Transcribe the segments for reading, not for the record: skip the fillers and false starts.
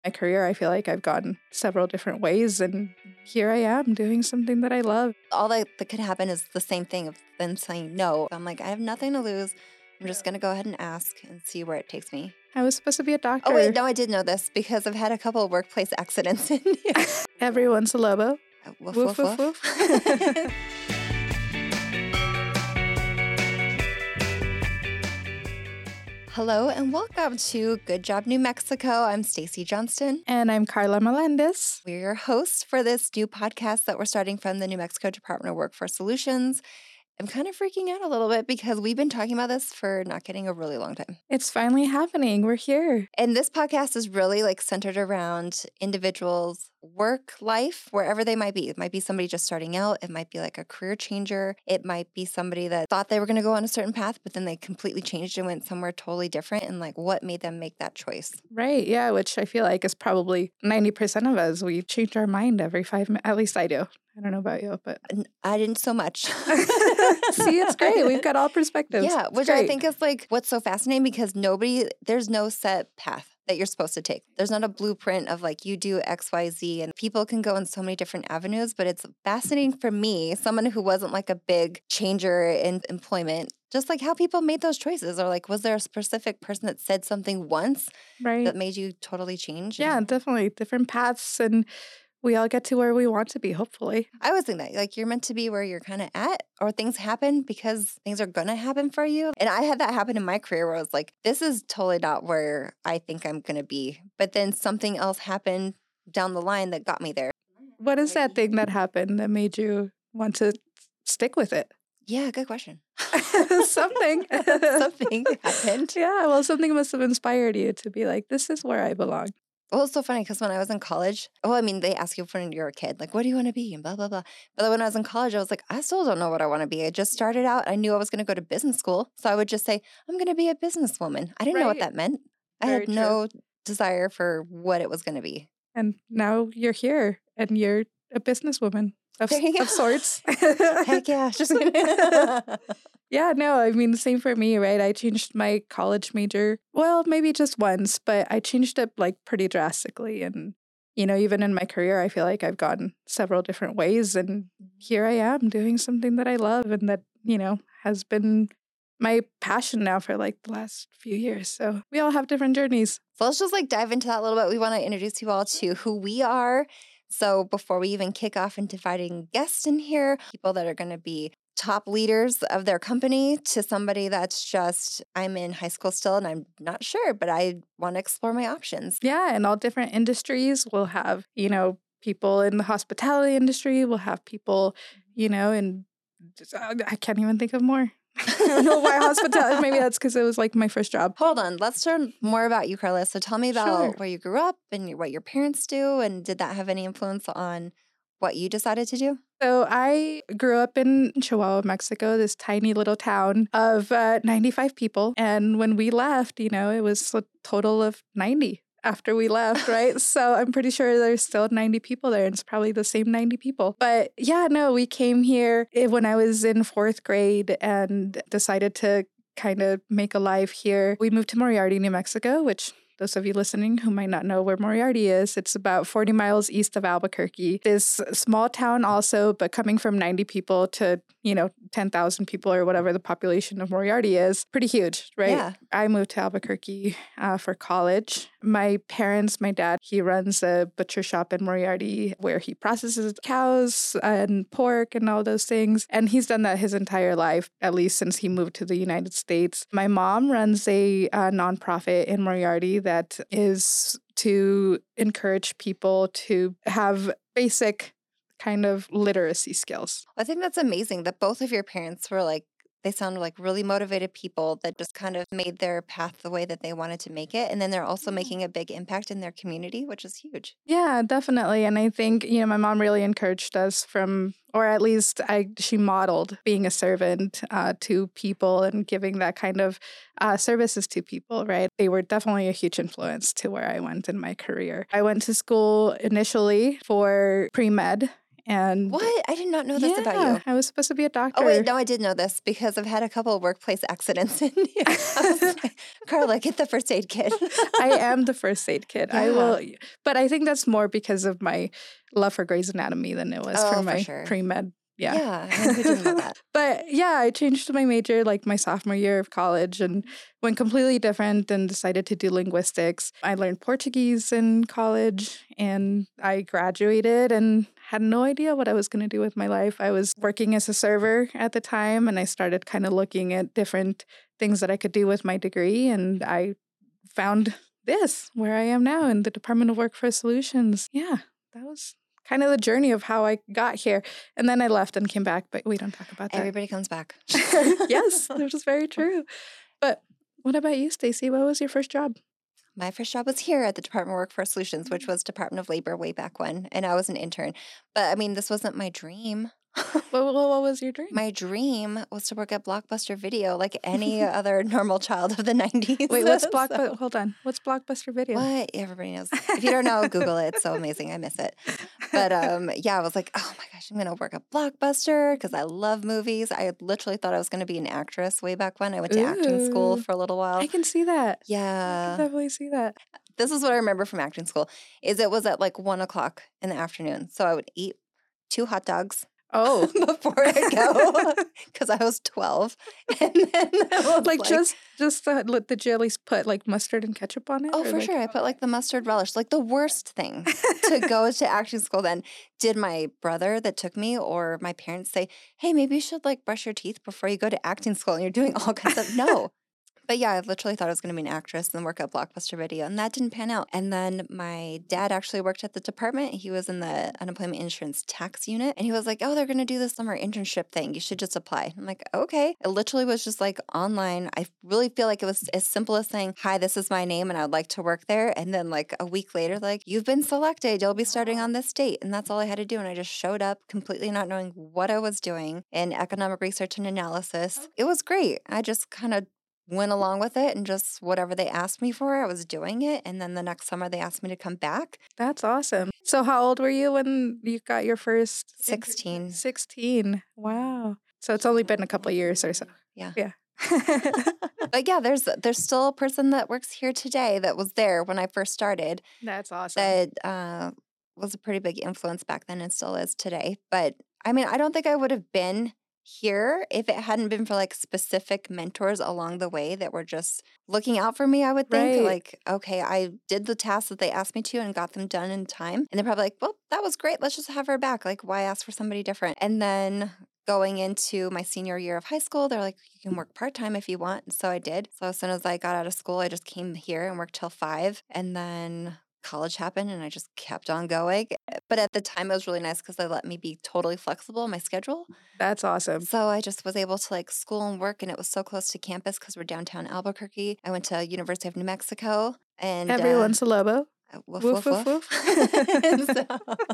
My career, I feel like I've gone several different ways, and here I am doing something that I love. All that could happen is the same thing of them saying no. I'm like, I have nothing to lose. I'm just going to go ahead and ask and see where it takes me. I was supposed to be a doctor. Oh, wait, no, I did know this because I've had a couple of workplace accidents. Everyone's a Lobo. Woof, Woof, woof, woof, woof. woof. Hello and welcome to Good Job New Mexico. I'm Stacy Johnston. And I'm Carla Melendez. We're your hosts for this new podcast that we're starting from the New Mexico Department of Workforce Solutions. I'm kind of freaking out a little bit because we've been talking about this for not getting a really long time. It's finally happening. We're here. And this podcast is really centered around individuals' work life, wherever they might be. It might be somebody just starting out. It might be like a career changer. It might be somebody that thought they were going to go on a certain path, but then they completely changed and went somewhere totally different. And what made them make that choice? Right. Yeah. Which I feel like is probably 90% of us. We change our mind every 5 minutes. At least I do. I don't know about you, but I didn't so much. See, it's great. We've got all perspectives. Yeah, which I think is what's so fascinating because there's no set path that you're supposed to take. There's not a blueprint of you do X, Y, Z, and people can go in so many different avenues, but it's fascinating for me, someone who wasn't a big changer in employment, just how people made those choices, or was there a specific person that said something once that made you totally change? Yeah, definitely. Different paths, and we all get to where we want to be, hopefully. I always think that, you're meant to be where you're kind of at, or things happen because things are going to happen for you. And I had that happen in my career where I was like, this is totally not where I think I'm going to be. But then something else happened down the line that got me there. What is that thing that happened that made you want to stick with it? Yeah, good question. Something. Something happened. Yeah, well, something must have inspired you to be like, this is where I belong. Well, it's so funny because when I was in college, they ask you when you're a kid, what do you want to be? And blah, blah, blah. But when I was in college, I was like, I still don't know what I want to be. I just started out. I knew I was going to go to business school. So I would just say, I'm going to be a businesswoman. I didn't know what that meant. I had no desire for what it was going to be. And now you're here and you're a businesswoman of sorts. Heck yeah. Yeah, no, same for me, right? I changed my college major, well, maybe just once, but I changed it pretty drastically. And, even in my career, I feel like I've gone several different ways. And here I am doing something that I love and that, has been my passion now for the last few years. So we all have different journeys. So let's just dive into that a little bit. We want to introduce you all to who we are. So before we even kick off into inviting guests in here, people that are going to be top leaders of their company to somebody that's just, I'm in high school still and I'm not sure, but I want to explore my options. Yeah, in all different industries. We'll have, people in the hospitality industry. We'll have people, in, I can't even think of more. I don't know why hospitality. Maybe that's because it was my first job. Hold on. Let's learn more about you, Carla. So tell me about where you grew up and what your parents do. And did that have any influence on what you decided to do? So I grew up in Chihuahua, Mexico, this tiny little town of 95 people. And when we left, it was a total of 90 after we left, right? So I'm pretty sure there's still 90 people there. And it's probably the same 90 people. But yeah, no, we came here when I was in 4th grade and decided to kind of make a life here. We moved to Moriarty, New Mexico, which those of you listening who might not know where Moriarty is, it's about 40 miles east of Albuquerque. This small town also, but coming from 90 people to, 10,000 people or whatever the population of Moriarty is, pretty huge, right? Yeah. I moved to Albuquerque for college. My dad, he runs a butcher shop in Moriarty where he processes cows and pork and all those things. And he's done that his entire life, at least since he moved to the United States. My mom runs a nonprofit in Moriarty that is to encourage people to have basic kind of literacy skills. I think that's amazing that both of your parents were they sound like really motivated people that just kind of made their path the way that they wanted to make it. And then they're also making a big impact in their community, which is huge. Yeah, definitely. And I think, my mom really encouraged us or at least she modeled being a servant to people and giving that kind of services to people, right? They were definitely a huge influence to where I went in my career. I went to school initially for pre-med. And What? I did not know this about you. I was supposed to be a doctor. Oh, wait, no, I did know this because I've had a couple of workplace accidents. And I was like, Carla, get the first aid kit. I am the first aid kid. I will, but I think that's more because of my love for Grey's Anatomy than it was for my pre-med. Yeah. Yeah, I didn't know that. But yeah, I changed my major like my sophomore year of college and went completely different and decided to do linguistics. I learned Portuguese in college and I graduated and had no idea what I was going to do with my life. I was working as a server at the time and I started kind of looking at different things that I could do with my degree. And I found this where I am now in the Department of Workforce Solutions. Yeah, that was kind of the journey of how I got here. And then I left and came back, but we don't talk about that. Everybody comes back. Yes, which is very true. But what about you, Stacey? What was your first job? My first job was here at the Department of Workforce Solutions, which was Department of Labor way back when, and I was an intern. But I mean, this wasn't my dream. What was your dream? My dream was to work at Blockbuster Video like any other normal child of the 90s. Wait, what's Blockbuster? Hold on. What's Blockbuster Video? What? Everybody knows. If you don't know, Google it. It's so amazing. I miss it. But yeah, I was like, oh my gosh, I'm going to work at Blockbuster because I love movies. I literally thought I was going to be an actress way back when. I went to acting school for a little while. I can see that. Yeah. I can definitely see that. This is what I remember from acting school is it was at like 1:00 in the afternoon. So I would eat 2 hot dogs. Oh, before I go, because I was 12, and then I was did you at least put like mustard and ketchup on it? Oh, for sure, I put like the mustard relish, like the worst thing to go to acting school. Then did my brother that took me or my parents say, "Hey, maybe you should like brush your teeth before you go to acting school?" And you're doing all kinds of no. But yeah, I literally thought I was going to be an actress and then work at Blockbuster Video, and that didn't pan out. And then my dad actually worked at the department. He was in the unemployment insurance tax unit, and he was like, "Oh, they're going to do this summer internship thing. You should just apply." I'm like, "Okay." It literally was just like online. I really feel like it was as simple as saying, "Hi, this is my name, and I would like to work there." And then like a week later, like, "You've been selected. You'll be starting on this date." And that's all I had to do. And I just showed up completely not knowing what I was doing in economic research and analysis. It was great. I just kind of went along with it and just whatever they asked me for, I was doing it. And then the next summer they asked me to come back. That's awesome. So how old were you when you got your first? 16. 16. Wow. So it's only been a couple of years or so. Yeah. Yeah. But yeah, there's still a person that works here today that was there when I first started. That's awesome. That was a pretty big influence back then and still is today. But I mean, I don't think I would have been here if it hadn't been for like specific mentors along the way that were just looking out for me. I would think like, okay, I did the tasks that they asked me to and got them done in time. And they're probably like, well, that was great. Let's just have her back. Like, why ask for somebody different? And then going into my senior year of high school, they're like, you can work part-time if you want. And so I did. So as soon as I got out of school, I just came here and worked till 5. And then college happened and I just kept on going. But at the time, it was really nice because they let me be totally flexible in my schedule. That's awesome. So I just was able to like school and work, and it was so close to campus because we're downtown Albuquerque. I went to University of New Mexico. And everyone's a Lobo. Woof, woof, woof, woof. So,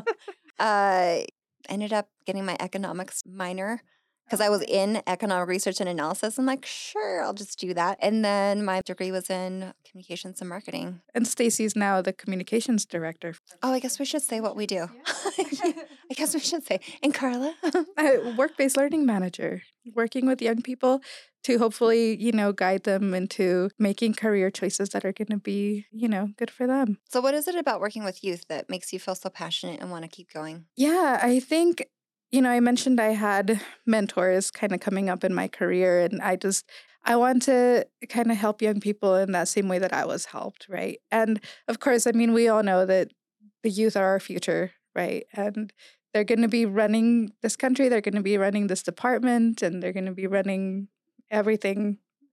ended up getting my economics minor because I was in economic research and analysis. I'm like, sure, I'll just do that. And then my degree was in communications and marketing. And Stacey's now the communications director. Oh, I guess we should say what we do. I guess we should say. And Carla? Work-based learning manager, working with young people to hopefully, guide them into making career choices that are going to be, good for them. So what is it about working with youth that makes you feel so passionate and want to keep going? Yeah, I think I mentioned I had mentors kind of coming up in my career, and I want to kind of help young people in that same way that I was helped, right? And of course, I mean, we all know that the youth are our future, right? And they're going to be running this country, they're going to be running this department, and they're going to be running everything,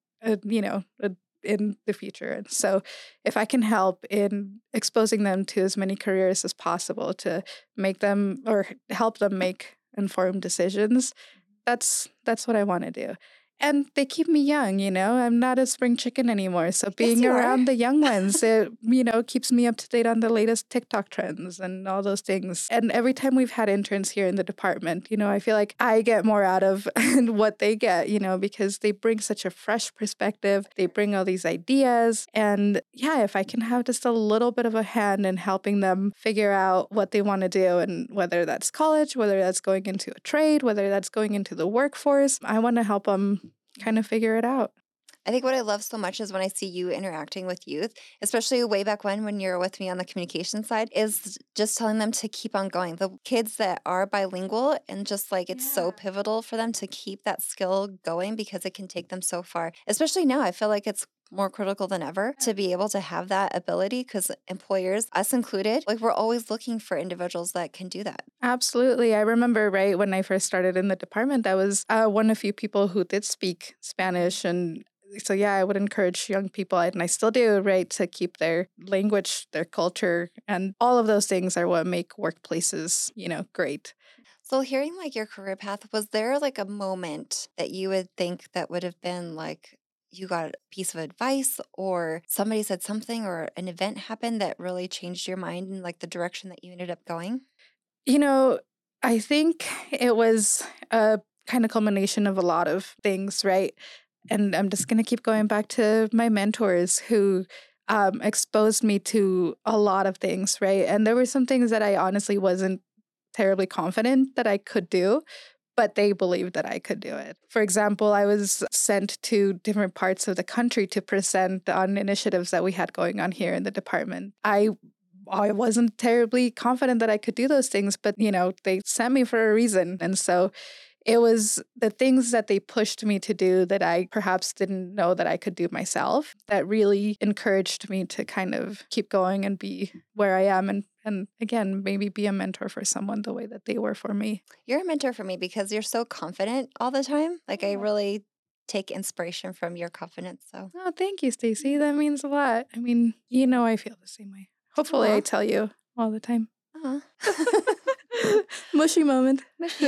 in the future. And so if I can help in exposing them to as many careers as possible to make them or help them make informed decisions, that's what I want to do. And they keep me young, I'm not a spring chicken anymore. So being you are. around the young ones, it, keeps me up to date on the latest TikTok trends and all those things. And every time we've had interns here in the department, I feel like I get more out of what they get, because they bring such a fresh perspective. They bring all these ideas. And yeah, if I can have just a little bit of a hand in helping them figure out what they want to do, and whether that's college, whether that's going into a trade, whether that's going into the workforce, I want to help them kind of figure it out. I think what I love so much is when I see you interacting with youth, especially way back when you're with me on the communication side, is just telling them to keep on going. The kids that are bilingual, and just like it's so pivotal for them to keep that skill going because it can take them so far. Especially now, I feel like it's more critical than ever to be able to have that ability, because employers, us included, like we're always looking for individuals that can do that. Absolutely. I remember right when I first started in the department, I was one of few people who did speak Spanish. And so, yeah, I would encourage young people, and I still do, right, to keep their language, their culture, and all of those things are what make workplaces, great. So hearing like your career path, was there like a moment that you would think that would have been like you got a piece of advice, or somebody said something, or an event happened that really changed your mind in like the direction that you ended up going? I think it was a kind of culmination of a lot of things, right? And I'm just going to keep going back to my mentors who exposed me to a lot of things, right? And there were some things that I honestly wasn't terribly confident that I could do, but they believed that I could do it. For example, I was sent to different parts of the country to present on initiatives that we had going on here in the department. I wasn't terribly confident that I could do those things, but, they sent me for a reason. And so it was the things that they pushed me to do that I perhaps didn't know that I could do myself that really encouraged me to kind of keep going and be where I am, and again, maybe be a mentor for someone the way that they were for me. You're a mentor for me because you're so confident all the time. Like I really take inspiration from your confidence. So Oh, thank you, Stacey. That means a lot. I mean, I feel the same way. Hopefully I tell you all the time. Mushy moment. Mushy.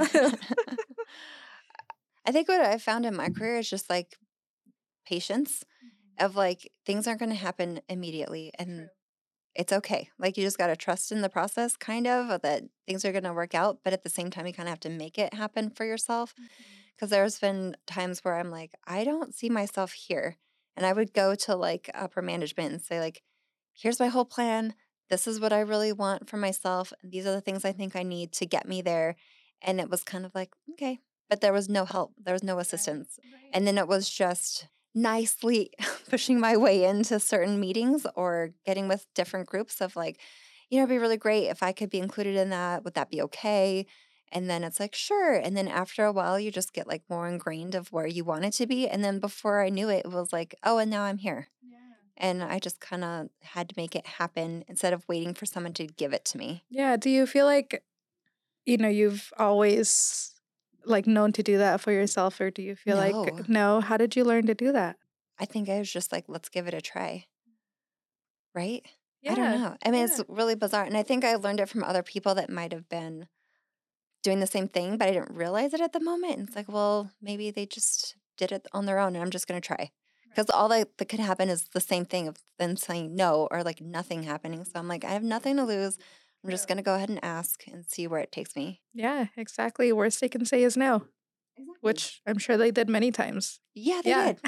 I think what I found in my career is just like patience of like things aren't going to happen immediately, and it's okay. Like you just got to trust in the process kind of that things are going to work out, but at the same time you kind of have to make it happen for yourself. Because there's been times where I'm like, I don't see myself here. And I would go to like upper management and say like, here's my whole plan. This is what I really want for myself. These are the things I think I need to get me there. And it was kind of like, okay. But there was no help. There was no assistance. And then it was just nicely pushing my way into certain meetings or getting with different groups of like, it'd be really great if I could be included in that. Would that be okay? And then it's like, sure. And then after a while, you just get like more ingrained of where you want it to be. And then before I knew it, it was like, oh, and now I'm here. And I just kind of had to make it happen instead of waiting for someone to give it to me. Yeah. Do you feel like, you've always like known to do that for yourself, or do you feel like, no? How did you learn to do that? I think I was just like, let's give it a try. Right? Yeah. I don't know. I mean, it's really bizarre. And I think I learned it from other people that might have been doing the same thing, but I didn't realize it at the moment. And it's like, well, maybe they just did it on their own and I'm just going to try. Because all that could happen is the same thing of them saying no or like nothing happening. So I'm like, I have nothing to lose. I'm just going to go ahead and ask and see where it takes me. Yeah, exactly. Worst they can say is no, which I'm sure they did many times. Yeah, they did.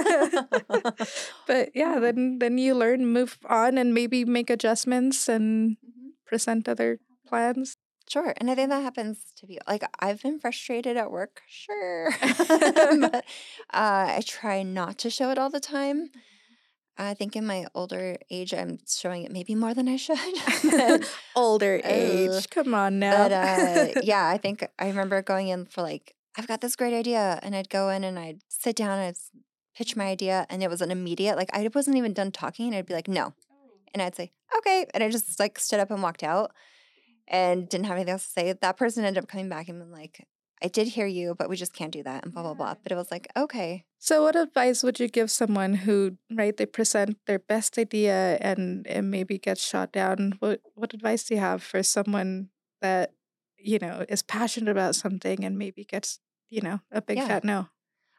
But yeah, then you learn, move on, and maybe make adjustments and present other plans. Sure. And I think that happens to be like I've been frustrated at work, sure. But I try not to show it all the time. I think in my older age, I'm showing it maybe more than I should. Older age. Come on now. But yeah, I think I remember going in for like, I've got this great idea. And I'd go in and I'd sit down and I'd pitch my idea. And it was an immediate, like I wasn't even done talking. And I'd be like, no. And I'd say, okay. And I just like stood up and walked out and didn't have anything else to say. That person ended up coming back and being like, I did hear you, but we just can't do that and blah, blah, blah. But it was like, okay. So what advice would you give someone who, right, they present their best idea and it maybe gets shot down? What advice do you have for someone that, is passionate about something and maybe gets, a big fat no?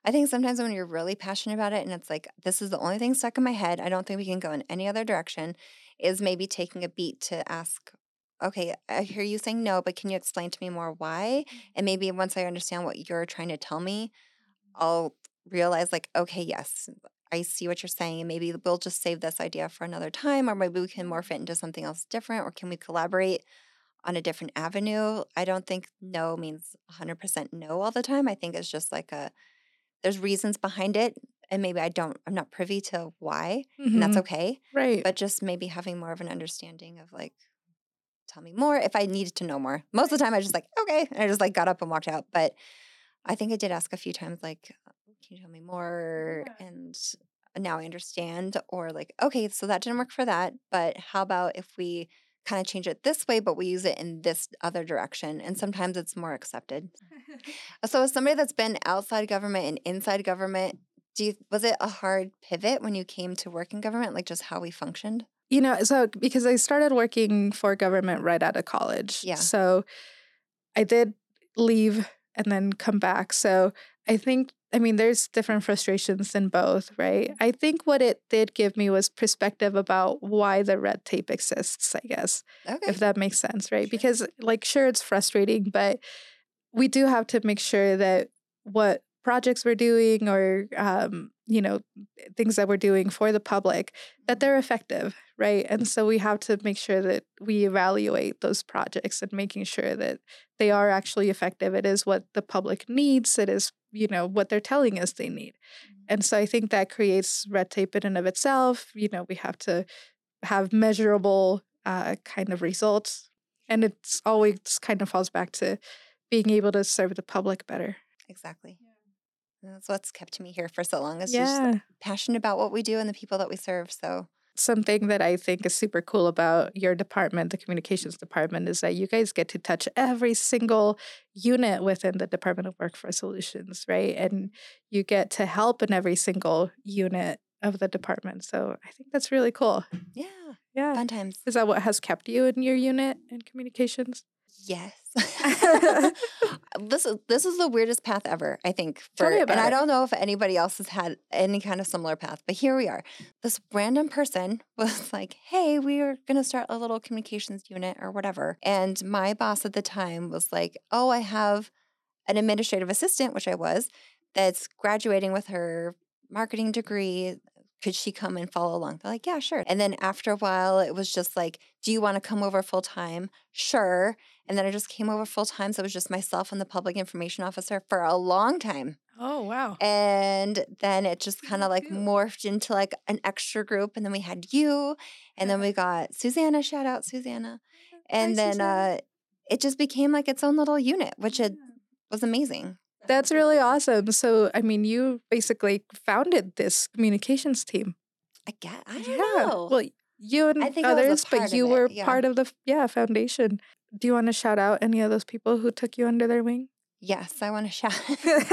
I think sometimes when you're really passionate about it and it's like, this is the only thing stuck in my head, I don't think we can go in any other direction, is maybe taking a beat to ask, okay, I hear you saying no, but can you explain to me more why? And maybe once I understand what you're trying to tell me, I'll realize, like, okay, yes, I see what you're saying. And maybe we'll just save this idea for another time, or maybe we can morph it into something else different, or can we collaborate on a different avenue? I don't think no means 100% no all the time. I think it's just like there's reasons behind it. And maybe I'm not privy to why, and that's Hmm. okay. Right. But just maybe having more of an understanding of like, tell me more if I needed to know more. Most of the time I just like, okay. And I just like got up and walked out. But I think I did ask a few times, like, can you tell me more? Yeah. And now I understand. Or like, okay, so that didn't work for that. But how about if we kind of change it this way, but we use it in this other direction? And sometimes it's more accepted. So as somebody that's been outside government and inside government, was it a hard pivot when you came to work in government, like just how we functioned? So because I started working for government right out of college. Yeah. So I did leave and then come back. So I mean, there's different frustrations in both, right? I think what it did give me was perspective about why the red tape exists, I guess, Okay. if that makes sense, right? Sure. Because, like, sure, it's frustrating, but we do have to make sure that what projects we're doing or things that we're doing for the public, that they're effective, right? And so we have to make sure that we evaluate those projects and making sure that they are actually effective. It is what the public needs. It is what they're telling us they need. And so I think that creates red tape in and of itself. We have to have measurable kind of results, and it's always kind of falls back to being able to serve the public better. Exactly. And that's what's kept me here for so long. Is just Yeah. passionate about what we do and the people that we serve. So Something that I think is super cool about your department, the communications department, is that you guys get to touch every single unit within the Department of Workforce Solutions, right? And you get to help in every single unit of the department. So I think that's really cool. yeah, Yeah. fun times. Is that what has kept you in your unit in communications? Yes. This is the weirdest path ever, I think. Tell me about and I it. don't know if anybody else has had any kind of similar path, but here we are. This random person was like, hey, we are going to start a little communications unit or whatever. And my boss at the time was like, oh, I have an administrative assistant, which I was, that's graduating with her marketing degree. Could she come and follow along? They're like, yeah, sure. And then after a while, it was just like, do you want to come over full time? Sure. And then I just came over full time. So it was just myself and the public information officer for a long time. Oh, wow. And then it just kind of like Cool. morphed into like an extra group. And then we had you. And then we got Susanna, shout out Susanna. And Hi, then Susanna. it just became like its own little unit, which it was amazing. That's really awesome. So, I mean, you basically founded this communications team. I don't know. Well, you and I think I was a others, part but of you it, were yeah. part of the foundation. Do you want to shout out any of those people who took you under their wing? Yes, I want to shout.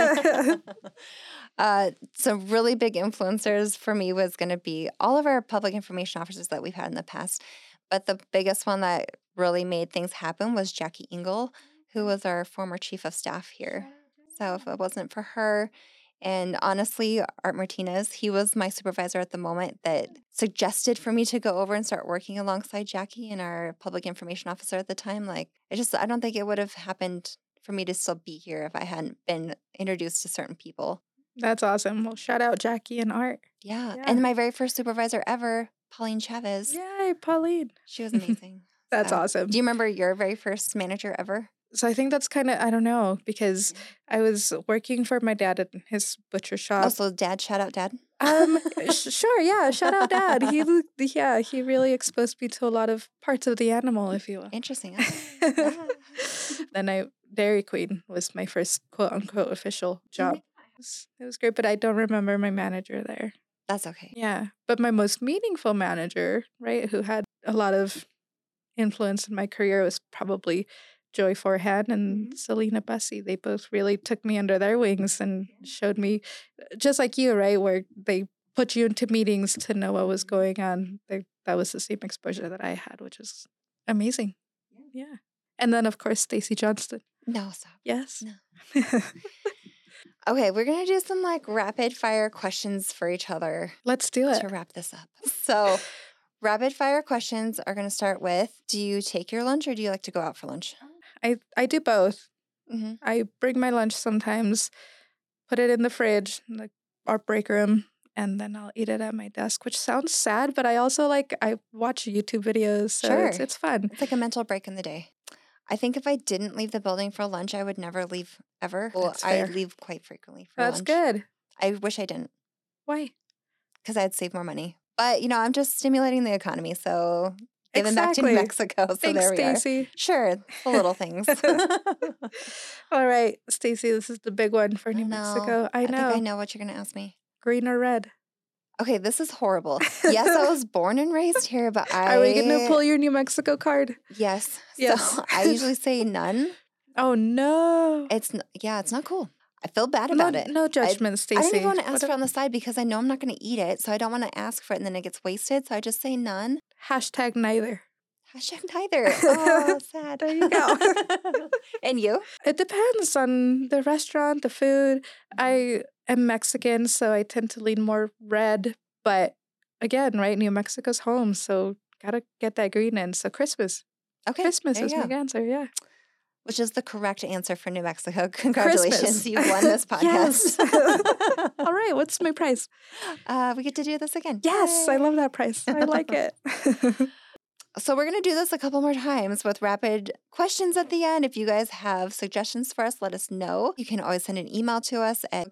Some really big influencers for me was going to be all of our public information officers that we've had in the past. But the biggest one that really made things happen was Jackie Engel, who was our former chief of staff here. So if it wasn't for her, and honestly, Art Martinez, he was my supervisor at the moment that suggested for me to go over and start working alongside Jackie and our public information officer at the time. Like, I don't think it would have happened for me to still be here if I hadn't been introduced to certain people. That's awesome. Well, shout out Jackie and Art. Yeah. Yeah. And my very first supervisor ever, Pauline Chavez. Yay, Pauline. She was amazing. That's awesome. Do you remember your very first manager ever? So I think that's kind of, I don't know, because I was working for my dad at his butcher shop. Oh, so dad, shout out dad? Sure, yeah, shout out dad. He really exposed me to a lot of parts of the animal, if you will. Interesting. Then Dairy Queen was my first quote unquote official job. It was great, but I don't remember my manager there. That's okay. Yeah, but my most meaningful manager, right, who had a lot of influence in my career was probably Joy Forehand and Selena Bussey. They both really took me under their wings and showed me, just like you, right, where they put you into meetings to know what was going on. That was the same exposure that I had, which was amazing. Yeah. And then, of course, Stacey Johnston. No, stop. Yes. No. Okay, we're going to do some like rapid fire questions for each other Let's do it. to wrap this up. So, rapid fire questions are going to start with, do you take your lunch or do you like to go out for lunch? I do both. Mm-hmm. I bring my lunch sometimes, put it in the fridge, like our break room, and then I'll eat it at my desk, which sounds sad, but I also I watch YouTube videos, so Sure. it's fun. It's like a mental break in the day. I think if I didn't leave the building for lunch, I would never leave ever. Well, That's I fair. leave quite frequently for That's lunch. good. I wish I didn't Why? because I'd save more money. But, I'm just stimulating the economy, so giving back to New Exactly. Mexico. So Thanks, there we are. Stacy. Sure, the little things. All right, Stacy, this is the big one for New No, Mexico. I know. think I know what you're going to ask me. Green or red? Okay, this is horrible. Yes, I was born and raised here, but Are we going to pull your New Mexico card? Yes. Yes. So I usually say none. Oh, no. It's not cool. I feel bad about it. No judgment, Stacy. I don't even want to ask for it on the side because I know I'm not going to eat it. So I don't want to ask for it and then it gets wasted. So I just say none. Hashtag neither. Hashtag neither. Oh, sad. There you go. And you? It depends on the restaurant, the food. I am Mexican, so I tend to lean more red. But again, right, New Mexico's home, so gotta get that green in. So Christmas. Okay. Christmas there is you my go. answer, yeah. Which is the correct answer for New Mexico. Congratulations. Christmas. You've won this podcast. Yes. All right, what's my price? We get to do this again. Yes, Yay. I love that price. I like it. So we're going to do this a couple more times with rapid questions at the end. If you guys have suggestions for us, let us know. You can always send an email to us at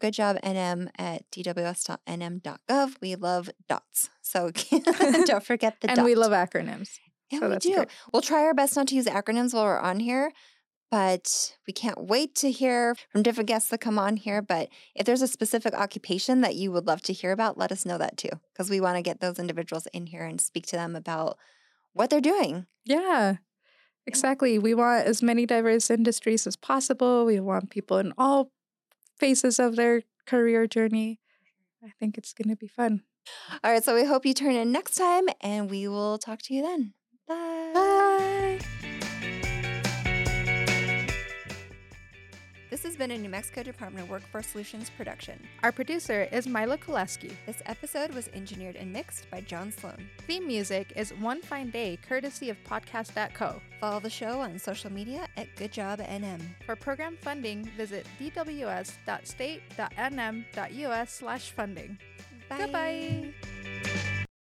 goodjobnm@dws.nm.gov. We love dots. So don't forget the And dot. we love acronyms. Yeah, so we that's do. great. We'll try our best not to use acronyms while we're on here, but we can't wait to hear from different guests that come on here. But if there's a specific occupation that you would love to hear about, let us know that too, because we want to get those individuals in here and speak to them about what they're doing. Yeah, exactly. We want as many diverse industries as possible. We want people in all phases of their career journey. I think it's going to be fun. All right, so we hope you turn in next time, and we will talk to you then. Bye. Bye. This has been a New Mexico Department of Workforce Solutions production. Our producer is Mila Koleski. This episode was engineered and mixed by John Sloan. Theme music is One Fine Day, courtesy of Podcast.co. Follow the show on social media at GoodJobNM. For program funding, visit dws.state.nm.us/funding. Bye. Goodbye.